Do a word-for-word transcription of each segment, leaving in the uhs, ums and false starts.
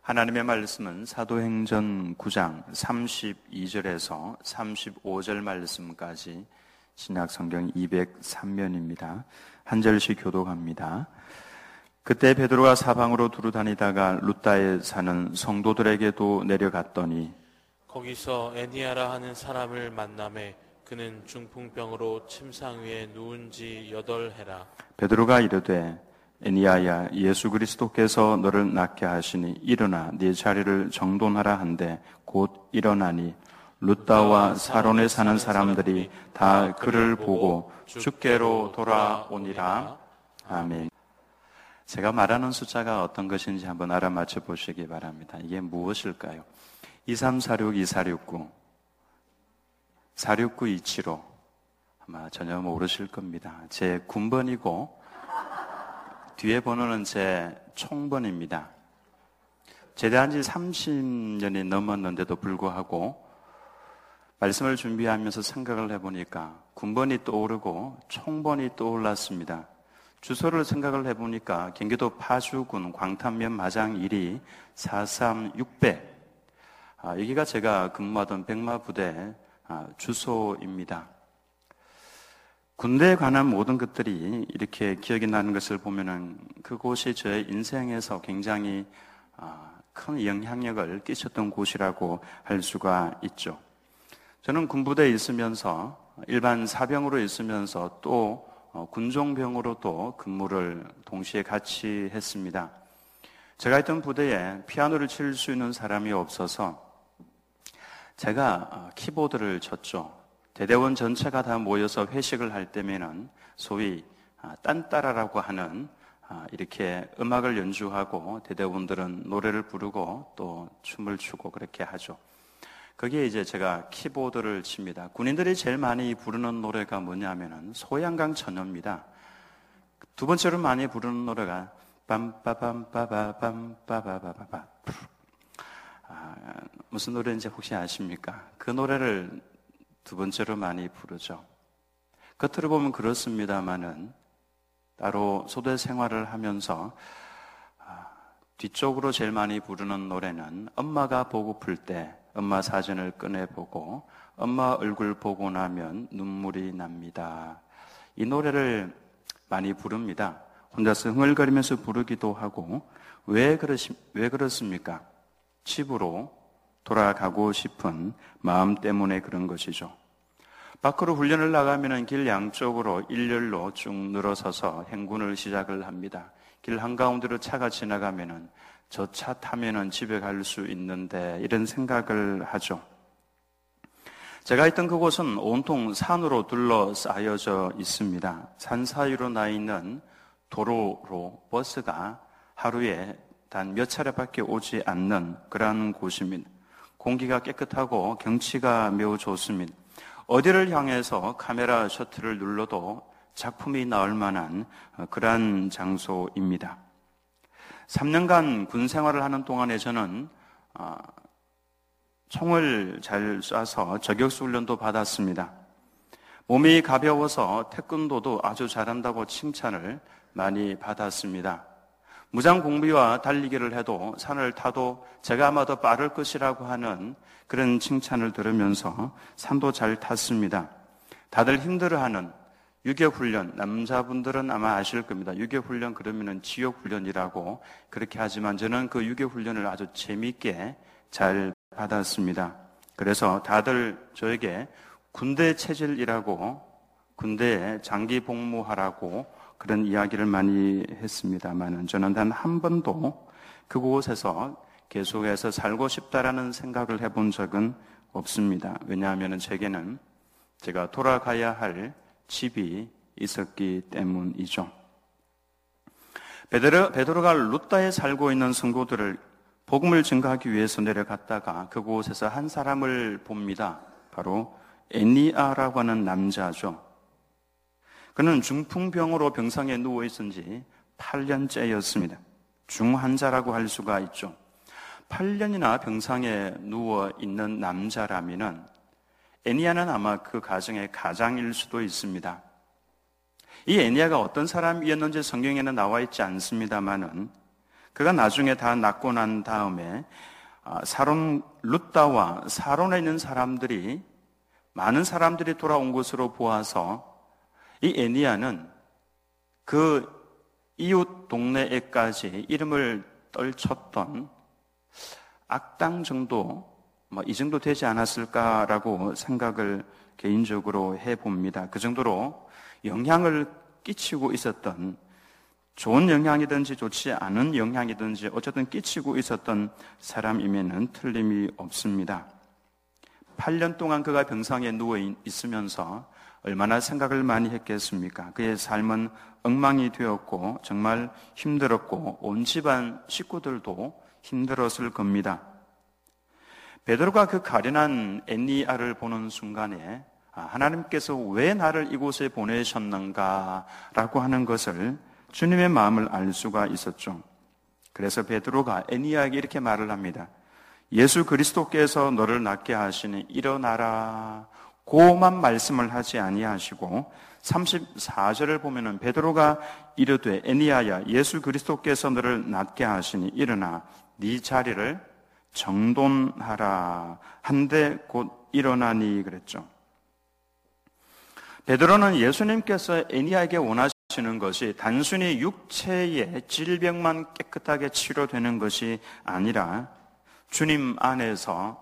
하나님의 말씀은 사도행전 구 장 삼십이 절에서 삼십오 절 말씀까지 신약성경 이백삼 면입니다. 한 절씩 교독합니다. 그때 베드로가 사방으로 두루 다니다가 룻다에 사는 성도들에게도 내려갔더니 거기서 에니아라 하는 사람을 만나매 그는 중풍병으로 침상 위에 누운 지 여덟 해라. 베드로가 이르되 에니아야, 예수 그리스도께서 너를 낫게 하시니 일어나 네 자리를 정돈하라 한데 곧 일어나니 룻다와 사론에 사는 사람들이 다 그를 보고 주께로 돌아오니라. 아멘. 제가 말하는 숫자가 어떤 것인지 한번 알아맞혀 보시기 바랍니다. 이게 무엇일까요? 이삼사육, 이사육구, 사육구, 이칠오. 아마 전혀 모르실 겁니다. 제 군번이고 뒤에 번호는 제 총번입니다. 제대한 지 삼십 년이 넘었는데도 불구하고 말씀을 준비하면서 생각을 해보니까 군번이 떠오르고 총번이 떠올랐습니다. 주소를 생각을 해보니까 경기도 파주군 광탄면 마장 일 이 사삼육배, 아, 여기가 제가 근무하던 백마부대 아, 주소입니다. 군대에 관한 모든 것들이 이렇게 기억이 나는 것을 보면은 그곳이 저의 인생에서 굉장히 큰 영향력을 끼쳤던 곳이라고 할 수가 있죠. 저는 군부대에 있으면서 일반 사병으로 있으면서 또 군종병으로도 근무를 동시에 같이 했습니다. 제가 있던 부대에 피아노를 칠 수 있는 사람이 없어서 제가 키보드를 쳤죠. 대대원 전체가 다 모여서 회식을 할 때면은 소위 딴따라라고 하는 이렇게 음악을 연주하고 대대원들은 노래를 부르고 또 춤을 추고 그렇게 하죠. 거기에 이제 제가 키보드를 칩니다. 군인들이 제일 많이 부르는 노래가 뭐냐면은 소양강 천녀입니다. 두 번째로 많이 부르는 노래가 빰빠밤빠바밤빠바바바바. 아, 무슨 노래인지 혹시 아십니까? 그 노래를 두 번째로 많이 부르죠. 겉으로 보면 그렇습니다만은 따로 소대 생활을 하면서 아, 뒤쪽으로 제일 많이 부르는 노래는 엄마가 보고플 때 엄마 사진을 꺼내보고 엄마 얼굴 보고 나면 눈물이 납니다. 이 노래를 많이 부릅니다. 혼자서 흥얼거리면서 부르기도 하고 왜 그러시, 왜 그렇습니까? 집으로 돌아가고 싶은 마음 때문에 그런 것이죠. 밖으로 훈련을 나가면 길 양쪽으로 일렬로 쭉 늘어서서 행군을 시작을 합니다. 길 한가운데로 차가 지나가면 저 차 타면 집에 갈 수 있는데 이런 생각을 하죠. 제가 있던 그곳은 온통 산으로 둘러싸여져 있습니다. 산 사이로 나 있는 도로로 버스가 하루에 단 몇 차례밖에 오지 않는 그러한 곳입니다. 공기가 깨끗하고 경치가 매우 좋습니다. 어디를 향해서 카메라 셔터를 눌러도 작품이 나올 만한 그러한 장소입니다. 삼 년간 군 생활을 하는 동안에 저는 총을 잘 쏴서 저격수 훈련도 받았습니다. 몸이 가벼워서 태권도도 아주 잘한다고 칭찬을 많이 받았습니다. 무장 공비와 달리기를 해도 산을 타도 제가 아마 더 빠를 것이라고 하는 그런 칭찬을 들으면서 산도 잘 탔습니다. 다들 힘들어하는 유격훈련, 남자분들은 아마 아실 겁니다. 유격훈련 그러면은 지옥훈련이라고 그렇게 하지만 저는 그 유격훈련을 아주 재미있게 잘 받았습니다. 그래서 다들 저에게 군대 체질이라고, 군대에 장기 복무하라고 그런 이야기를 많이 했습니다만 저는 단 한 번도 그곳에서 계속해서 살고 싶다라는 생각을 해본 적은 없습니다. 왜냐하면 제게는 제가 돌아가야 할 집이 있었기 때문이죠. 베드로, 베드로가 룻다에 살고 있는 성도들을 복음을 증거하기 위해서 내려갔다가 그곳에서 한 사람을 봅니다. 바로 에니아라고 하는 남자죠. 그는 중풍병으로 병상에 누워 있은 지 팔 년째였습니다. 중환자라고 할 수가 있죠. 팔 년이나 병상에 누워 있는 남자라면은 에니아는 아마 그 가정의 가장일 수도 있습니다. 이 에니아가 어떤 사람이었는지 성경에는 나와 있지 않습니다만은 그가 나중에 다 낫고 난 다음에 사론 룻다와 사론에 있는 사람들이 많은 사람들이 돌아온 것으로 보아서 이 에니야는 그 이웃 동네에까지 이름을 떨쳤던 악당 정도, 뭐 이 정도 되지 않았을까라고 생각을 개인적으로 해봅니다. 그 정도로 영향을 끼치고 있었던, 좋은 영향이든지 좋지 않은 영향이든지 어쨌든 끼치고 있었던 사람이면은 틀림이 없습니다. 팔 년 동안 그가 병상에 누워 있으면서 얼마나 생각을 많이 했겠습니까? 그의 삶은 엉망이 되었고 정말 힘들었고 온 집안 식구들도 힘들었을 겁니다. 베드로가 그 가련한 에니야를 보는 순간에 하나님께서 왜 나를 이곳에 보내셨는가라고 하는 것을 주님의 마음을 알 수가 있었죠. 그래서 베드로가 에니야에게 이렇게 말을 합니다. 예수 그리스도께서 너를 낫게 하시니 일어나라. 고만 말씀을 하지 아니하시고 삼십사 절을 보면은 베드로가 이르되 에니야야 예수 그리스도께서 너를 낫게 하시니 일어나 네 자리를 정돈하라. 한데 곧 일어나니 그랬죠. 베드로는 예수님께서 에니야에게 원하시는 것이 단순히 육체의 질병만 깨끗하게 치료되는 것이 아니라 주님 안에서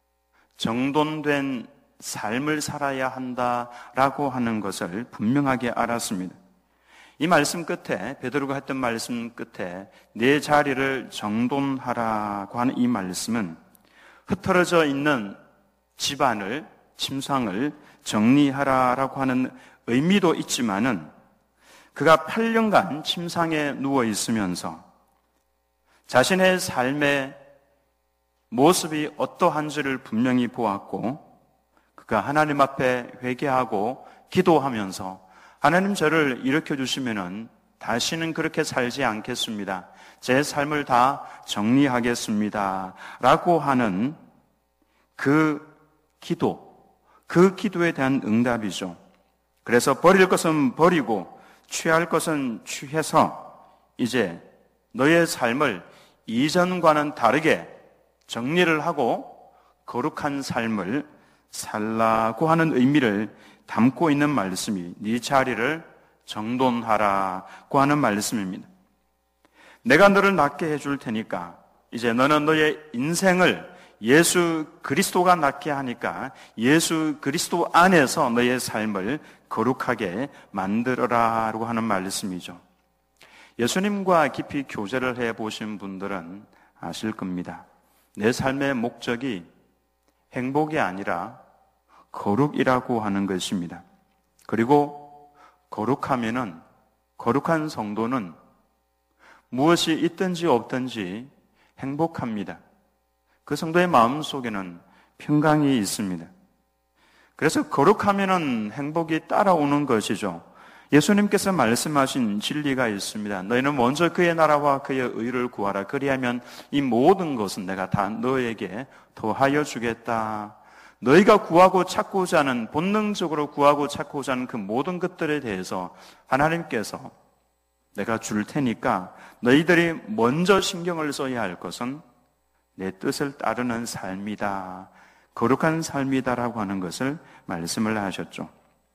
정돈된 삶을 살아야 한다라고 하는 것을 분명하게 알았습니다. 이 말씀 끝에, 베드로가 했던 말씀 끝에 내 자리를 정돈하라고 하는 이 말씀은 흩어져 있는 집안을, 침상을 정리하라라고 하는 의미도 있지만은 그가 팔 년간 침상에 누워 있으면서 자신의 삶의 모습이 어떠한지를 분명히 보았고 그가 하나님 앞에 회개하고 기도하면서 하나님 저를 일으켜 주시면은 다시는 그렇게 살지 않겠습니다. 제 삶을 다 정리하겠습니다. 라고 하는 그 기도, 그 기도에 대한 응답이죠. 그래서 버릴 것은 버리고 취할 것은 취해서 이제 너의 삶을 이전과는 다르게 정리를 하고 거룩한 삶을 살라고 하는 의미를 담고 있는 말씀이 네 자리를 정돈하라고 하는 말씀입니다. 내가 너를 낫게 해줄 테니까 이제 너는 너의 인생을 예수 그리스도가 낫게 하니까 예수 그리스도 안에서 너의 삶을 거룩하게 만들어라라고 하는 말씀이죠. 예수님과 깊이 교제를 해보신 분들은 아실 겁니다. 내 삶의 목적이 행복이 아니라 거룩이라고 하는 것입니다. 그리고 거룩하면은, 거룩한 성도는 무엇이 있든지 없든지 행복합니다. 그 성도의 마음 속에는 평강이 있습니다. 그래서 거룩하면은 행복이 따라오는 것이죠. 예수님께서 말씀하신 진리가 있습니다. 너희는 먼저 그의 나라와 그의 의를 구하라. 그리하면 이 모든 것은 내가 다 너에게 더하여 주겠다. 너희가 구하고 찾고자 하는, 본능적으로 구하고 찾고자 하는 그 모든 것들에 대해서 하나님께서 내가 줄 테니까 너희들이 먼저 신경을 써야 할 것은 내 뜻을 따르는 삶이다. 거룩한 삶이다라고 하는 것을 말씀을 하셨죠.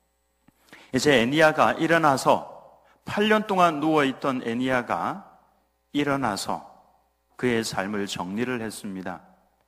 이제 에니야가 일어나서 팔 년 동안 누워있던 에니야가 일어나서 그의 삶을 정리를 했습니다.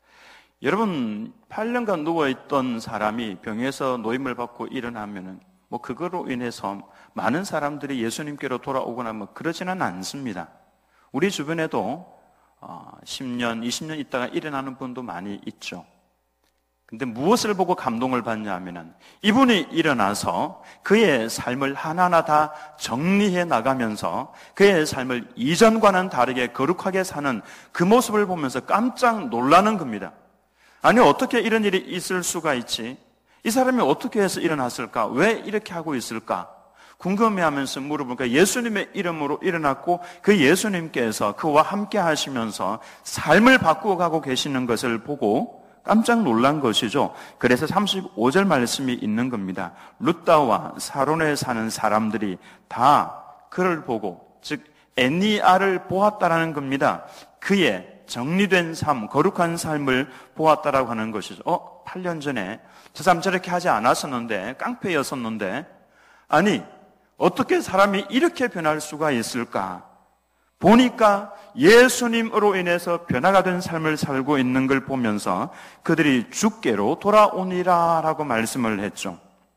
여러분, 팔 년간 누워있던 사람이 병에서 노임을 받고 일어나면은 뭐 그거로 인해서 많은 사람들이 예수님께로 돌아오거나 뭐 그러지는 않습니다. 우리 주변에도 십 년, 이십 년 있다가 일어나는 분도 많이 있죠. 근데 무엇을 보고 감동을 받냐 하면은 이분이 일어나서 그의 삶을 하나하나 다 정리해 나가면서 그의 삶을 이전과는 다르게 거룩하게 사는 그 모습을 보면서 깜짝 놀라는 겁니다. 아니, 어떻게 이런 일이 있을 수가 있지? 이 사람이 어떻게 해서 일어났을까? 왜 이렇게 하고 있을까? 궁금해하면서 물어보니까 예수님의 이름으로 일어났고 그 예수님께서 그와 함께 하시면서 삶을 바꾸어 가고 계시는 것을 보고 깜짝 놀란 것이죠. 그래서 삼십오 절 말씀이 있는 겁니다. 룻다와 사론에 사는 사람들이 다 그를 보고, 즉 애니아를 보았다라는 겁니다. 그의 정리된 삶, 거룩한 삶을 보았다라고 하는 것이죠. 어, 팔 년 전에 저 사람 저렇게 하지 않았었는데, 깡패였었는데, 아니, 어떻게 사람이 이렇게 변할 수가 있을까? 보니까 예수님으로 인해서 변화가 된 삶을 살고 있는 걸 보면서 그들이 주께로 돌아오니라 라고 말씀을 했죠.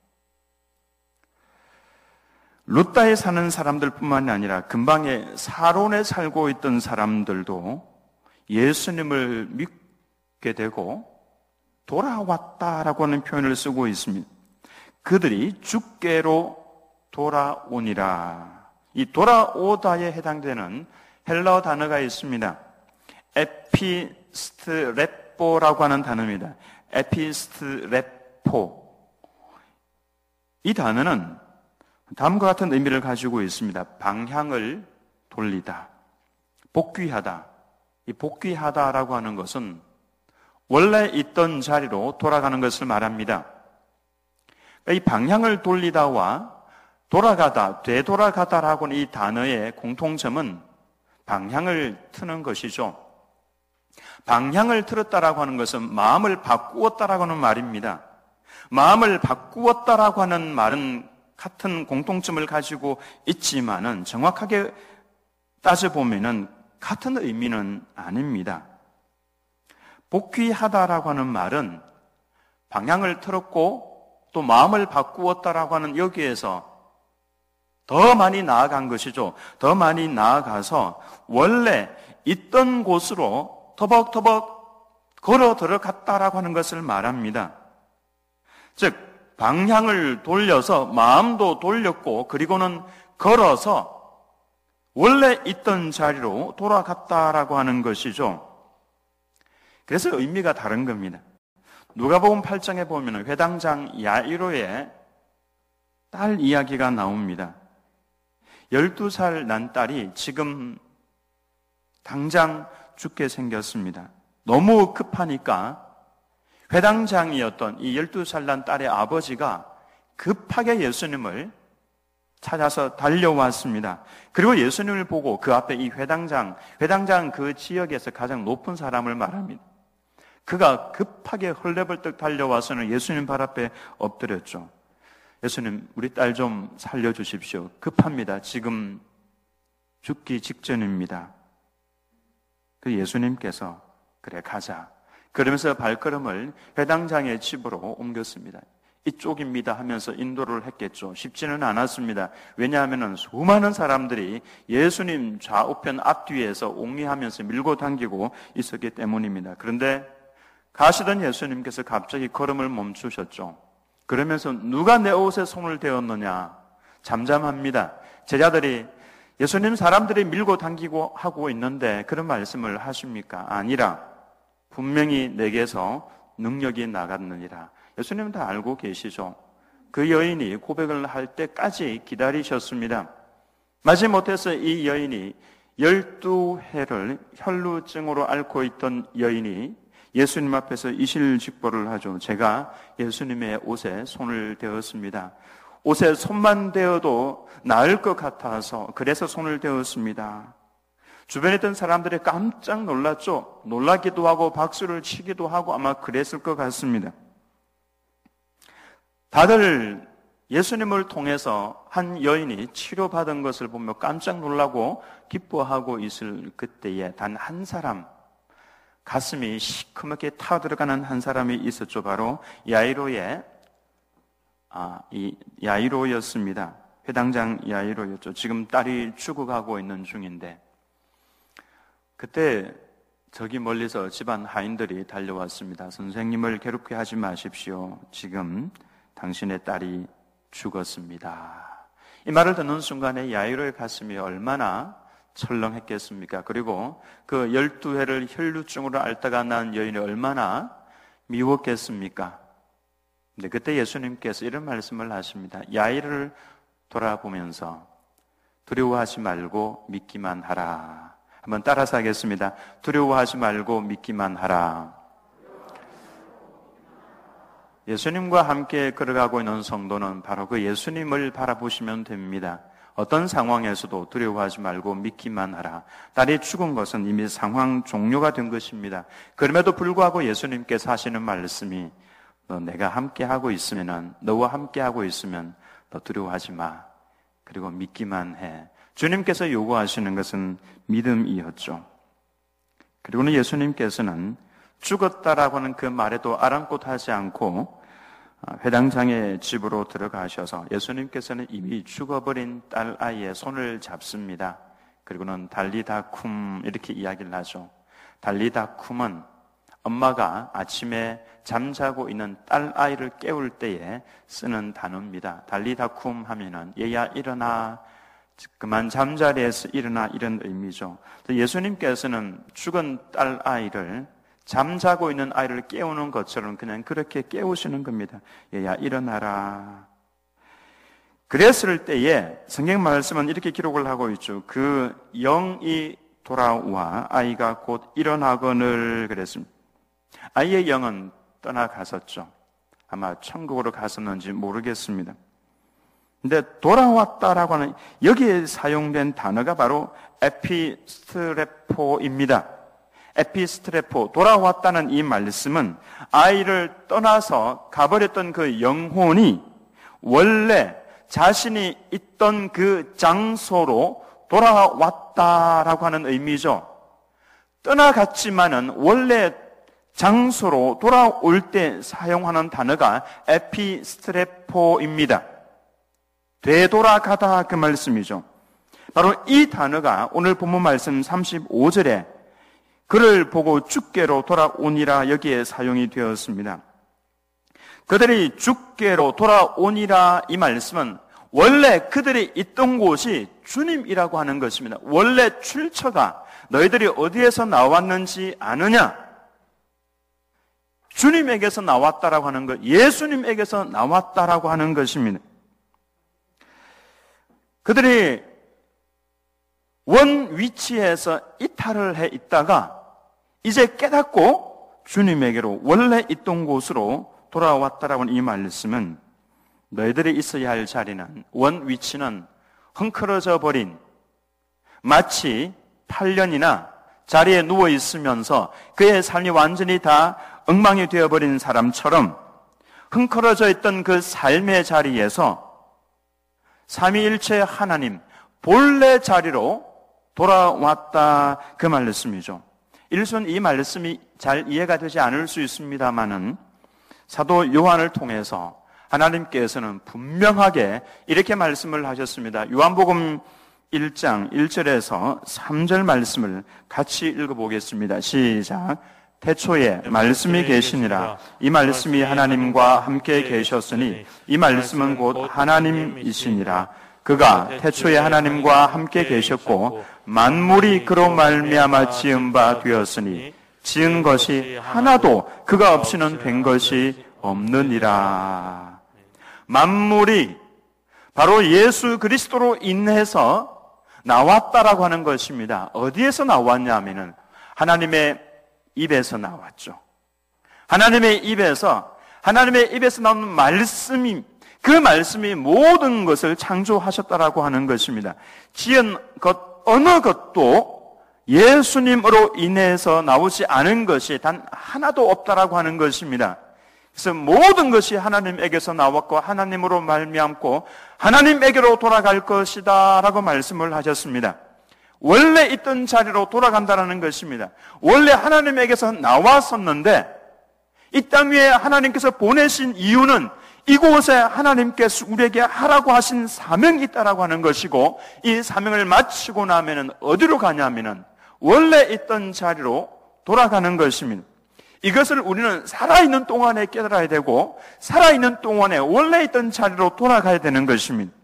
루다에 사는 사람들뿐만이 아니라 근방에 사론에 살고 있던 사람들도 예수님을 믿게 되고 돌아왔다라고 하는 표현을 쓰고 있습니다. 그들이 주께로 돌아오니라. 이 돌아오다에 해당되는 헬라어 단어가 있습니다. 에피스트레포라고 하는 단어입니다. 에피스트레포. 이 단어는 다음과 같은 의미를 가지고 있습니다. 방향을 돌리다, 복귀하다. 이 복귀하다라고 하는 것은 원래 있던 자리로 돌아가는 것을 말합니다. 이 방향을 돌리다와 돌아가다, 되돌아가다라고 하는 이 단어의 공통점은 방향을 트는 것이죠. 방향을 틀었다라고 하는 것은 마음을 바꾸었다라고 하는 말입니다. 마음을 바꾸었다라고 하는 말은 같은 공통점을 가지고 있지만은 정확하게 따져보면은 같은 의미는 아닙니다. 복귀하다라고 하는 말은 방향을 틀었고 또 마음을 바꾸었다라고 하는 여기에서 더 많이 나아간 것이죠. 더 많이 나아가서 원래 있던 곳으로 터벅터벅 걸어 들어갔다라고 하는 것을 말합니다. 즉 방향을 돌려서 마음도 돌렸고 그리고는 걸어서 원래 있던 자리로 돌아갔다라고 하는 것이죠. 그래서 의미가 다른 겁니다. 누가복음 팔 장에 보면 회당장 야이로의 딸 이야기가 나옵니다. 열두 살 난 딸이 지금 당장 죽게 생겼습니다. 너무 급하니까 회당장이었던 이 열두 살 난 딸의 아버지가 급하게 예수님을 찾아서 달려왔습니다. 그리고 예수님을 보고 그 앞에 이 회당장, 회당장 그 지역에서 가장 높은 사람을 말합니다. 그가 급하게 헐레벌떡 달려와서는 예수님 발 앞에 엎드렸죠. 예수님, 우리 딸 좀 살려주십시오. 급합니다. 지금 죽기 직전입니다. 그 예수님께서 그래 가자. 그러면서 발걸음을 회당장의 집으로 옮겼습니다. 이쪽입니다 하면서 인도를 했겠죠. 쉽지는 않았습니다. 왜냐하면 수많은 사람들이 예수님 좌우편 앞뒤에서 옹리하면서 밀고 당기고 있었기 때문입니다. 그런데 가시던 예수님께서 갑자기 걸음을 멈추셨죠. 그러면서 누가 내 옷에 손을 대었느냐? 잠잠합니다. 제자들이 예수님 사람들이 밀고 당기고 하고 있는데 그런 말씀을 하십니까? 아니라 분명히 내게서 능력이 나갔느니라. 예수님은 다 알고 계시죠. 그 여인이 고백을 할 때까지 기다리셨습니다. 마지못해서 이 여인이 열두 해를 혈루증으로 앓고 있던 여인이 예수님 앞에서 이실직보를 하죠. 제가 예수님의 옷에 손을 대었습니다. 옷에 손만 대어도 나을 것 같아서 그래서 손을 대었습니다. 주변에 있던 사람들이 깜짝 놀랐죠. 놀라기도 하고 박수를 치기도 하고 아마 그랬을 것 같습니다. 다들 예수님을 통해서 한 여인이 치료받은 것을 보며 깜짝 놀라고 기뻐하고 있을 그때에 단 한 사람, 가슴이 시커멓게 타들어가는 한 사람이 있었죠. 바로 야이로의 아, 이 야이로였습니다. 회당장 야이로였죠. 지금 딸이 죽어가고 있는 중인데 그때 저기 멀리서 집안 하인들이 달려왔습니다. 선생님을 괴롭게 하지 마십시오. 지금 당신의 딸이 죽었습니다. 이 말을 듣는 순간에 야이로의 가슴이 얼마나 철렁했겠습니까? 그리고 그 열두 해를 혈루증으로 앓다가 난 여인이 얼마나 미웠겠습니까? 근데 그때 예수님께서 이런 말씀을 하십니다. 야이를 돌아보면서 두려워하지 말고 믿기만 하라. 한번 따라서 하겠습니다. 두려워하지 말고 믿기만 하라. 예수님과 함께 걸어가고 있는 성도는 바로 그 예수님을 바라보시면 됩니다. 어떤 상황에서도 두려워하지 말고 믿기만 하라. 딸이 죽은 것은 이미 상황 종료가 된 것입니다. 그럼에도 불구하고 예수님께서 하시는 말씀이 너 내가 함께하고 있으면, 너와 함께하고 있으면 너 두려워하지 마. 그리고 믿기만 해. 주님께서 요구하시는 것은 믿음이었죠. 그리고는 예수님께서는 죽었다라고 하는 그 말에도 아랑곳하지 않고 회당장의 집으로 들어가셔서 예수님께서는 이미 죽어버린 딸아이의 손을 잡습니다. 그리고는 달리다쿰 이렇게 이야기를 하죠. 달리다쿰은 엄마가 아침에 잠자고 있는 딸아이를 깨울 때에 쓰는 단어입니다. 달리다쿰 하면은 얘야 일어나, 그만 잠자리에서 일어나, 이런 의미죠. 예수님께서는 죽은 딸아이를 잠자고 있는 아이를 깨우는 것처럼 그냥 그렇게 깨우시는 겁니다. 얘야 일어나라. 그랬을 때에 성경 말씀은 이렇게 기록을 하고 있죠. 그 영이 돌아와 아이가 곧 일어나거늘 그랬습니다. 아이의 영은 떠나갔었죠. 아마 천국으로 갔었는지 모르겠습니다. 근데 돌아왔다라고 하는 여기에 사용된 단어가 바로 에피스트레포입니다. 에피스트레포, 돌아왔다는 이 말씀은 아이를 떠나서 가버렸던 그 영혼이 원래 자신이 있던 그 장소로 돌아왔다라고 하는 의미죠. 떠나갔지만은 원래 장소로 돌아올 때 사용하는 단어가 에피스트레포입니다. 되돌아가다 그 말씀이죠. 바로 이 단어가 오늘 본문 말씀 삼십오 절에 그를 보고 죽게로 돌아오니라 여기에 사용이 되었습니다. 그들이 죽게로 돌아오니라 이 말씀은 원래 그들이 있던 곳이 주님이라고 하는 것입니다. 원래 출처가 너희들이 어디에서 나왔는지 아느냐? 주님에게서 나왔다라고 하는 것, 예수님에게서 나왔다라고 하는 것입니다. 그들이 원 위치에서 이탈을 해 있다가 이제 깨닫고 주님에게로 원래 있던 곳으로 돌아왔다라고 하는 이 말씀은 너희들이 있어야 할 자리는, 원 위치는 헝클어져 버린, 마치 팔 년이나 자리에 누워 있으면서 그의 삶이 완전히 다 엉망이 되어버린 사람처럼 헝클어져 있던 그 삶의 자리에서 삼위일체 하나님 본래 자리로 돌아왔다 그 말씀이죠. 일순 이 말씀이 잘 이해가 되지 않을 수 있습니다마는 사도 요한을 통해서 하나님께서는 분명하게 이렇게 말씀을 하셨습니다. 요한복음 일 장 일 절에서 삼 절 말씀을 같이 읽어보겠습니다. 시작. 태초에 말씀이 계시니라. 이 말씀이 하나님과 함께 계셨으니 이 말씀은 곧 하나님이시니라. 그가 태초에 하나님과 함께 계셨고 만물이 그로 말미암아 지은 바 되었으니 지은 것이 하나도 그가 없이는 된 것이 없느니라. 만물이 바로 예수 그리스도로 인해서 나왔다라고 하는 것입니다. 어디에서 나왔냐 하면은 하나님의 입에서 나왔죠. 하나님의 입에서, 하나님의 입에서 나오는 말씀이, 그 말씀이 모든 것을 창조하셨다라고 하는 것입니다. 지은 것 어느 것도 예수님으로 인해서 나오지 않은 것이 단 하나도 없다라고 하는 것입니다. 그래서 모든 것이 하나님에게서 나왔고 하나님으로 말미암고 하나님에게로 돌아갈 것이다 라고 말씀을 하셨습니다. 원래 있던 자리로 돌아간다는 것입니다. 원래 하나님에게서 나왔었는데 이 땅 위에 하나님께서 보내신 이유는 이곳에 하나님께서 우리에게 하라고 하신 사명이 있다라고 하는 것이고 이 사명을 마치고 나면은 어디로 가냐면은 원래 있던 자리로 돌아가는 것입니다. 이것을 우리는 살아있는 동안에 깨달아야 되고 살아있는 동안에 원래 있던 자리로 돌아가야 되는 것입니다.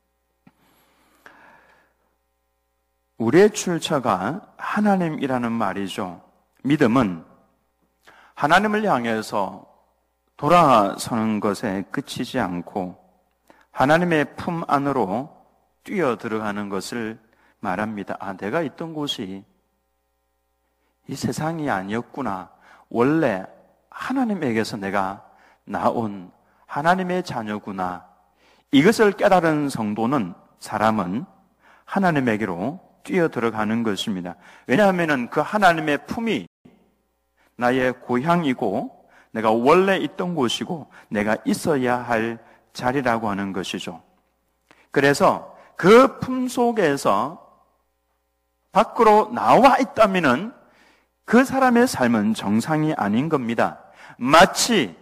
우리의 출처가 하나님이라는 말이죠. 믿음은 하나님을 향해서 돌아서는 것에 그치지 않고 하나님의 품 안으로 뛰어 들어가는 것을 말합니다. 아, 내가 있던 곳이 이 세상이 아니었구나. 원래 하나님에게서 내가 나온 하나님의 자녀구나. 이것을 깨달은 성도는 사람은 하나님에게로 뛰어 들어가는 것입니다. 왜냐하면 그 하나님의 품이 나의 고향이고 내가 원래 있던 곳이고 내가 있어야 할 자리라고 하는 것이죠. 그래서 그 품 속에서 밖으로 나와 있다면은 그 사람의 삶은 정상이 아닌 겁니다. 마치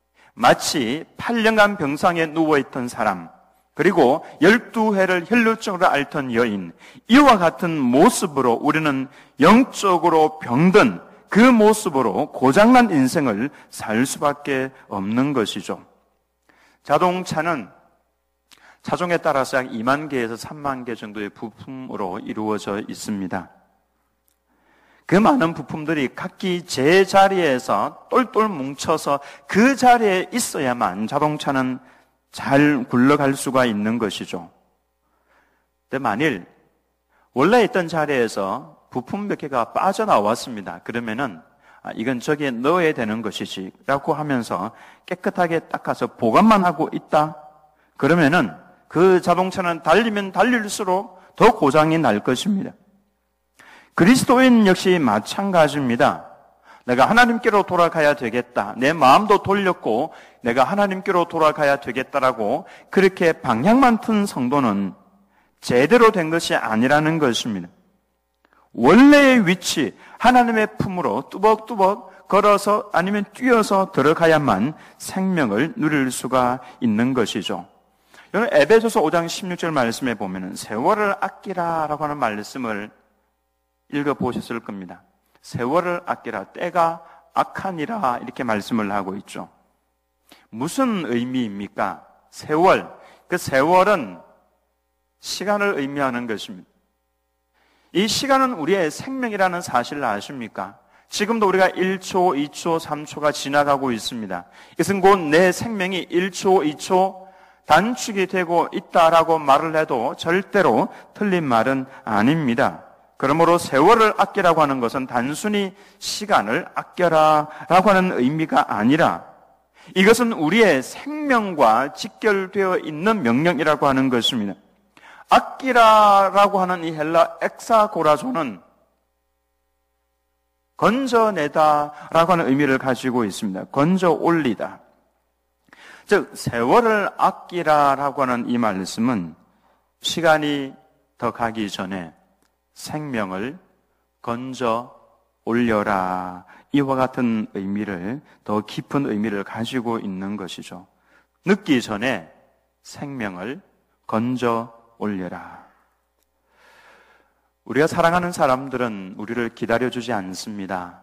마치 팔 년간 병상에 누워있던 사람, 그리고 열두 해를 혈루증으로 앓던 여인, 이와 같은 모습으로 우리는 영적으로 병든 그 모습으로 고장난 인생을 살 수밖에 없는 것이죠. 자동차는 차종에 따라서 약 이만 개에서 삼만 개 정도의 부품으로 이루어져 있습니다. 그 많은 부품들이 각기 제 자리에서 똘똘 뭉쳐서 그 자리에 있어야만 자동차는 잘 굴러갈 수가 있는 것이죠. 근데 만일 원래 있던 자리에서 부품 몇 개가 빠져나왔습니다. 그러면은 아, 이건 저기에 넣어야 되는 것이지 라고 하면서 깨끗하게 닦아서 보관만 하고 있다. 그러면은 그 자동차는 달리면 달릴수록 더 고장이 날 것입니다. 그리스도인 역시 마찬가지입니다. 내가 하나님께로 돌아가야 되겠다. 내 마음도 돌렸고 내가 하나님께로 돌아가야 되겠다라고 그렇게 방향만 튼 성도는 제대로 된 것이 아니라는 것입니다. 원래의 위치, 하나님의 품으로 뚜벅뚜벅 걸어서 아니면 뛰어서 들어가야만 생명을 누릴 수가 있는 것이죠. 여러분, 에베소서 오 장 십육 절 말씀에 보면은 세월을 아끼라라고 하는 말씀을 읽어보셨을 겁니다. 세월을 아끼라, 때가 악하니라 이렇게 말씀을 하고 있죠. 무슨 의미입니까? 세월, 그 세월은 시간을 의미하는 것입니다. 이 시간은 우리의 생명이라는 사실을 아십니까? 지금도 우리가 일 초, 이 초, 삼 초가 지나가고 있습니다. 이것은 곧 내 생명이 일 초, 이 초 단축이 되고 있다라고 말을 해도 절대로 틀린 말은 아닙니다. 그러므로 세월을 아끼라고 하는 것은 단순히 시간을 아껴라라고 하는 의미가 아니라 이것은 우리의 생명과 직결되어 있는 명령이라고 하는 것입니다. 아끼라라고 하는 이 헬라 엑사고라조는 건져내다라고 하는 의미를 가지고 있습니다. 건져 올리다. 즉 세월을 아끼라라고 하는 이 말씀은 시간이 더 가기 전에 생명을 건져 올려라. 이와 같은 의미를, 더 깊은 의미를 가지고 있는 것이죠. 늦기 전에 생명을 건져 올려라. 우리가 사랑하는 사람들은 우리를 기다려주지 않습니다.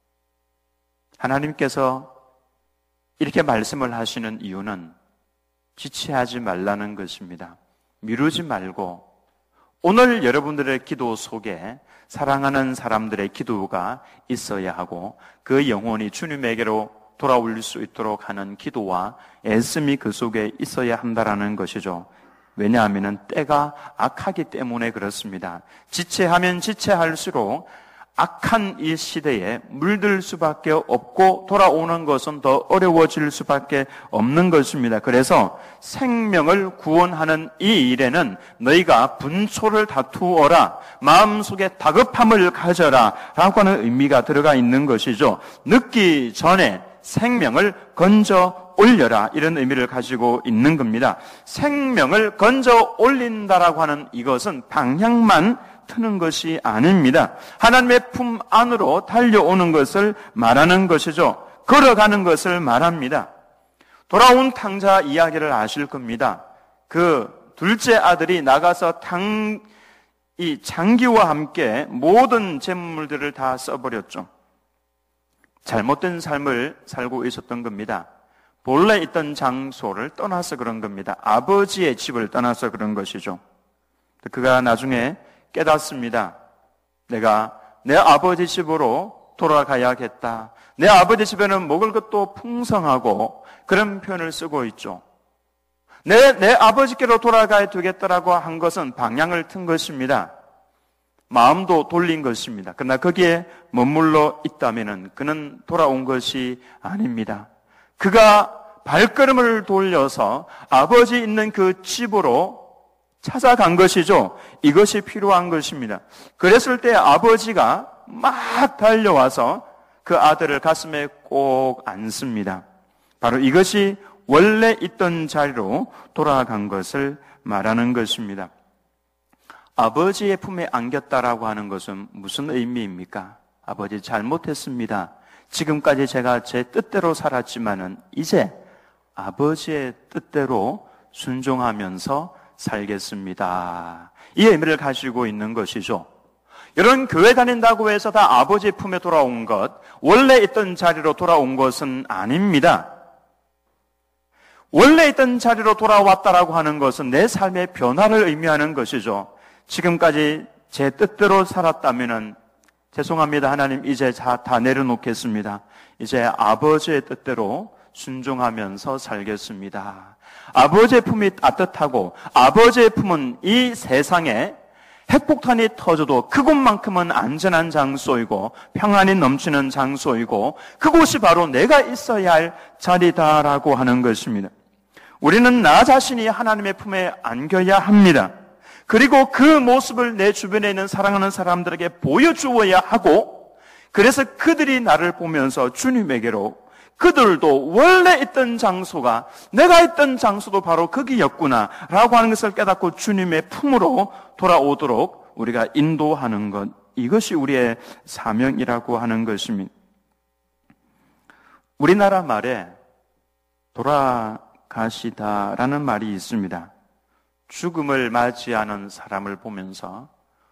하나님께서 이렇게 말씀을 하시는 이유는 지체하지 말라는 것입니다. 미루지 말고 오늘 여러분들의 기도 속에 사랑하는 사람들의 기도가 있어야 하고 그 영혼이 주님에게로 돌아올 수 있도록 하는 기도와 애씀이 그 속에 있어야 한다라는 것이죠. 왜냐하면 때가 악하기 때문에 그렇습니다. 지체하면 지체할수록 악한 이 시대에 물들 수밖에 없고 돌아오는 것은 더 어려워질 수밖에 없는 것입니다. 그래서 생명을 구원하는 이 일에는 너희가 분초를 다투어라, 마음속에 다급함을 가져라 라고 하는 의미가 들어가 있는 것이죠. 늦기 전에 생명을 건져 올려라, 이런 의미를 가지고 있는 겁니다. 생명을 건져 올린다라고 하는 이것은 방향만 트는 것이 아닙니다. 하나님의 품 안으로 달려오는 것을 말하는 것이죠. 걸어가는 것을 말합니다. 돌아온 탕자 이야기를 아실 겁니다. 그 둘째 아들이 나가서 탕, 이 장기와 함께 모든 재물들을 다 써버렸죠. 잘못된 삶을 살고 있었던 겁니다. 본래 있던 장소를 떠나서 그런 겁니다. 아버지의 집을 떠나서 그런 것이죠. 그가 나중에 깨닫습니다. 내가 내 아버지 집으로 돌아가야겠다. 내 아버지 집에는 먹을 것도 풍성하고 그런 표현을 쓰고 있죠. 내, 내 아버지께로 돌아가야 되겠다라고 한 것은 방향을 튼 것입니다. 마음도 돌린 것입니다. 그러나 거기에 머물러 있다면 그는 돌아온 것이 아닙니다. 그가 발걸음을 돌려서 아버지 있는 그 집으로 찾아간 것이죠. 이것이 필요한 것입니다. 그랬을 때 아버지가 막 달려와서 그 아들을 가슴에 꼭 안습니다. 바로 이것이 원래 있던 자리로 돌아간 것을 말하는 것입니다. 아버지의 품에 안겼다라고 하는 것은 무슨 의미입니까? 아버지 잘못했습니다. 지금까지 제가 제 뜻대로 살았지만은 이제 아버지의 뜻대로 순종하면서 살겠습니다. 이 의미를 가지고 있는 것이죠. 여러분, 교회 다닌다고 해서 다 아버지 품에 돌아온 것, 원래 있던 자리로 돌아온 것은 아닙니다. 원래 있던 자리로 돌아왔다라고 하는 것은 내 삶의 변화를 의미하는 것이죠. 지금까지 제 뜻대로 살았다면은 죄송합니다. 하나님, 이제 다 내려놓겠습니다. 이제 아버지의 뜻대로 순종하면서 살겠습니다. 아버지의 품이 따뜻하고 아버지의 품은 이 세상에 핵폭탄이 터져도 그곳만큼은 안전한 장소이고 평안이 넘치는 장소이고 그곳이 바로 내가 있어야 할 자리다라고 하는 것입니다. 우리는 나 자신이 하나님의 품에 안겨야 합니다. 그리고 그 모습을 내 주변에 있는 사랑하는 사람들에게 보여주어야 하고, 그래서 그들이 나를 보면서 주님에게로, 그들도 원래 있던 장소가 내가 있던 장소도 바로 거기였구나 라고 하는 것을 깨닫고 주님의 품으로 돌아오도록 우리가 인도하는 것, 이것이 우리의 사명이라고 하는 것입니다. 우리나라 말에 돌아가시다라는 말이 있습니다. 죽음을 맞이하는 사람을 보면서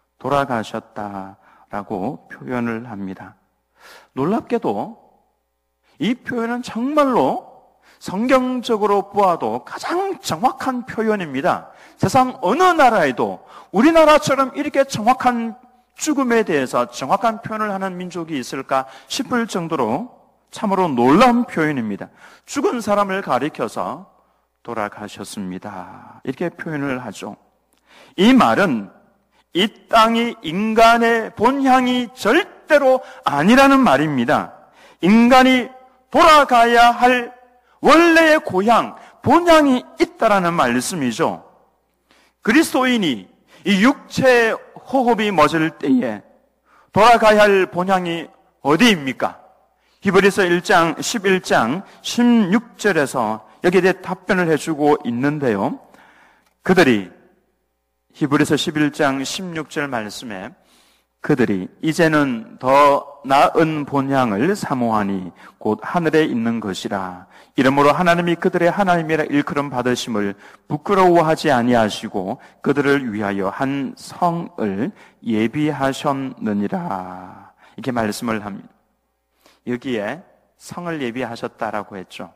돌아가셨다라고 표현을 합니다. 놀랍게도 이 표현은 정말로 성경적으로 보아도 가장 정확한 표현입니다. 세상 어느 나라에도 우리나라처럼 이렇게 정확한 죽음에 대해서 정확한 표현을 하는 민족이 있을까 싶을 정도로 참으로 놀라운 표현입니다. 죽은 사람을 가리켜서 돌아가셨습니다. 이렇게 표현을 하죠. 이 말은 이 땅이 인간의 본향이 절대로 아니라는 말입니다. 인간이 돌아가야 할 원래의 고향, 본향이 있다라는 말씀이죠. 그리스도인이 이 육체의 호흡이 멎을 때에 돌아가야 할 본향이 어디입니까? 히브리서 일 장 십일 장 십육 절에서 여기에 대해 답변을 해주고 있는데요. 그들이 히브리서 십일 장 십육 절 말씀에 그들이 이제는 더 나은 본향을 사모하니 곧 하늘에 있는 것이라. 이러므로 하나님이 그들의 하나님이라 일컬음 받으심을 부끄러워하지 아니하시고 그들을 위하여 한 성을 예비하셨느니라. 이렇게 말씀을 합니다. 여기에 성을 예비하셨다라고 했죠.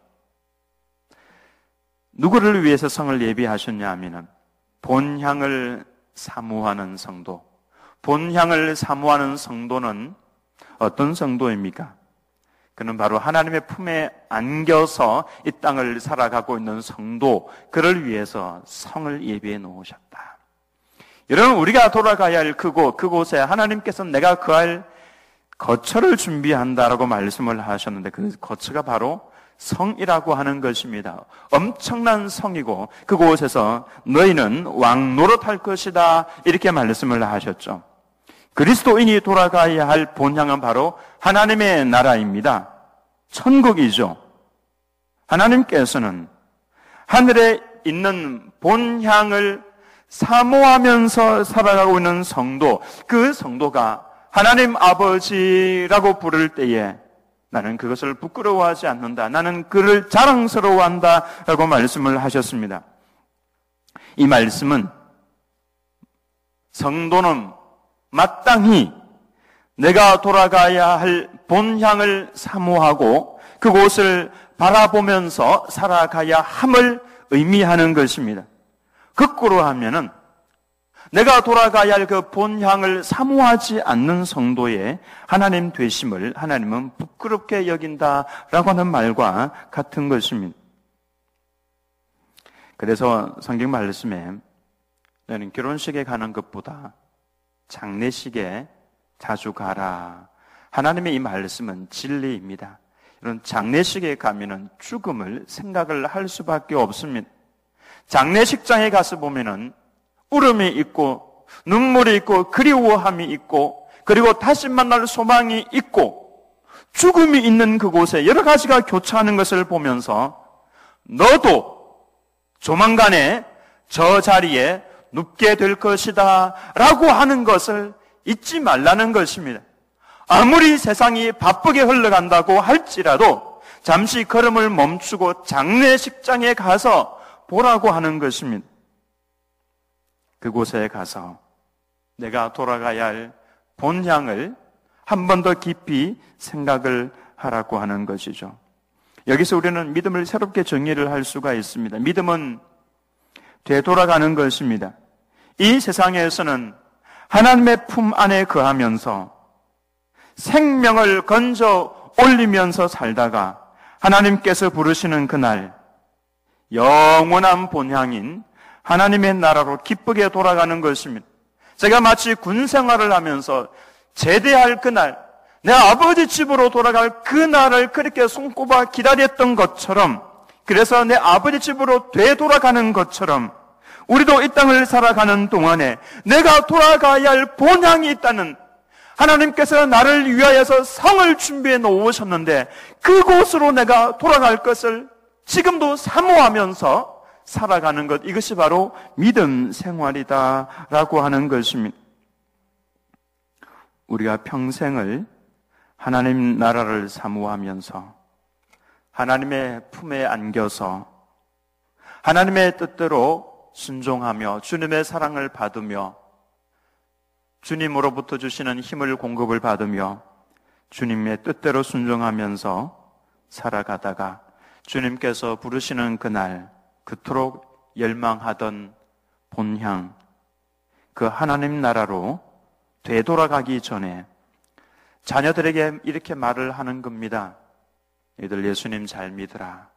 누구를 위해서 성을 예비하셨냐 하면은 본향을 사모하는 성도. 본향을 사모하는 성도는 어떤 성도입니까? 그는 바로 하나님의 품에 안겨서 이 땅을 살아가고 있는 성도, 그를 위해서 성을 예비해 놓으셨다. 여러분, 우리가 돌아가야 할 그곳, 그곳에 하나님께서 내가 거할 거처를 준비한다라고 말씀을 하셨는데 그 거처가 바로 성이라고 하는 것입니다. 엄청난 성이고 그곳에서 너희는 왕 노릇할 것이다 이렇게 말씀을 하셨죠. 그리스도인이 돌아가야 할 본향은 바로 하나님의 나라입니다. 천국이죠. 하나님께서는 하늘에 있는 본향을 사모하면서 살아가고 있는 성도, 그 성도가 하나님 아버지라고 부를 때에 나는 그것을 부끄러워하지 않는다. 나는 그를 자랑스러워한다 라고 말씀을 하셨습니다. 이 말씀은 성도는 마땅히 내가 돌아가야 할 본향을 사모하고 그곳을 바라보면서 살아가야 함을 의미하는 것입니다. 거꾸로 하면은 내가 돌아가야 할 그 본향을 사모하지 않는 성도의 하나님 되심을 하나님은 부끄럽게 여긴다라고 하는 말과 같은 것입니다. 그래서 성경 말씀에 너는 결혼식에 가는 것보다 장례식에 자주 가라. 하나님의 이 말씀은 진리입니다. 이런 장례식에 가면은 죽음을 생각을 할 수밖에 없습니다. 장례식장에 가서 보면은 울음이 있고 눈물이 있고 그리워함이 있고 그리고 다시 만날 소망이 있고 죽음이 있는 그곳에 여러 가지가 교차하는 것을 보면서 너도 조만간에 저 자리에 눕게 될 것이다 라고 하는 것을 잊지 말라는 것입니다. 아무리 세상이 바쁘게 흘러간다고 할지라도 잠시 걸음을 멈추고 장례식장에 가서 보라고 하는 것입니다. 그곳에 가서 내가 돌아가야 할 본향을 한 번 더 깊이 생각을 하라고 하는 것이죠. 여기서 우리는 믿음을 새롭게 정의를 할 수가 있습니다. 믿음은 되돌아가는 것입니다. 이 세상에서는 하나님의 품 안에 거하면서 생명을 건져 올리면서 살다가 하나님께서 부르시는 그날 영원한 본향인 하나님의 나라로 기쁘게 돌아가는 것입니다. 제가 마치 군 생활을 하면서 제대할 그날, 내 아버지 집으로 돌아갈 그날을 그렇게 손꼽아 기다렸던 것처럼, 그래서 내 아버지 집으로 되돌아가는 것처럼 우리도 이 땅을 살아가는 동안에 내가 돌아가야 할 본향이 있다는, 하나님께서 나를 위하여서 성을 준비해 놓으셨는데 그곳으로 내가 돌아갈 것을 지금도 사모하면서 살아가는 것, 이것이 바로 믿음 생활이다라고 하는 것입니다. 우리가 평생을 하나님 나라를 사모하면서 하나님의 품에 안겨서 하나님의 뜻대로 순종하며 주님의 사랑을 받으며 주님으로부터 주시는 힘을 공급을 받으며 주님의 뜻대로 순종하면서 살아가다가 주님께서 부르시는 그날, 그토록 열망하던 본향, 그 하나님 나라로 되돌아가기 전에 자녀들에게 이렇게 말을 하는 겁니다. 너희들 예수님 잘 믿으라.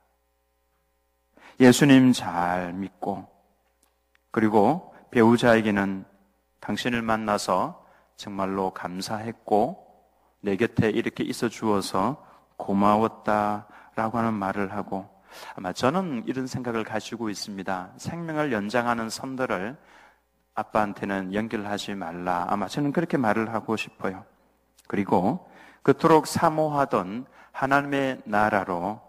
예수님 잘 믿고, 그리고 배우자에게는 당신을 만나서 정말로 감사했고 내 곁에 이렇게 있어 주어서 고마웠다라고 하는 말을 하고, 아마 저는 이런 생각을 가지고 있습니다. 생명을 연장하는 선들을 아빠한테는 연결하지 말라. 아마 저는 그렇게 말을 하고 싶어요. 그리고 그토록 사모하던 하나님의 나라로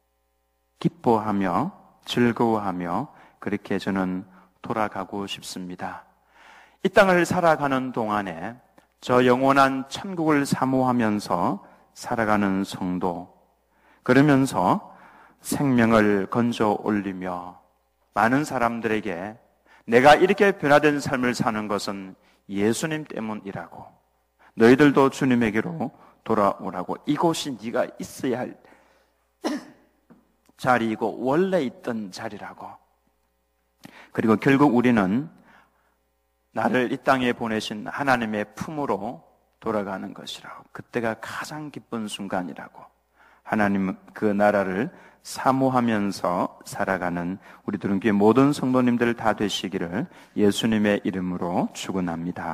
기뻐하며 즐거워하며 그렇게 저는 돌아가고 싶습니다. 이 땅을 살아가는 동안에 저 영원한 천국을 사모하면서 살아가는 성도, 그러면서 생명을 건져 올리며 많은 사람들에게 내가 이렇게 변화된 삶을 사는 것은 예수님 때문이라고, 너희들도 주님에게로 돌아오라고, 이곳이 네가 있어야 할 자리이고 원래 있던 자리라고, 그리고 결국 우리는 나를 이 땅에 보내신 하나님의 품으로 돌아가는 것이라고, 그때가 가장 기쁜 순간이라고, 하나님 그 나라를 사모하면서 살아가는 우리 두른교회 모든 성도님들 다 되시기를 예수님의 이름으로 축원합니다.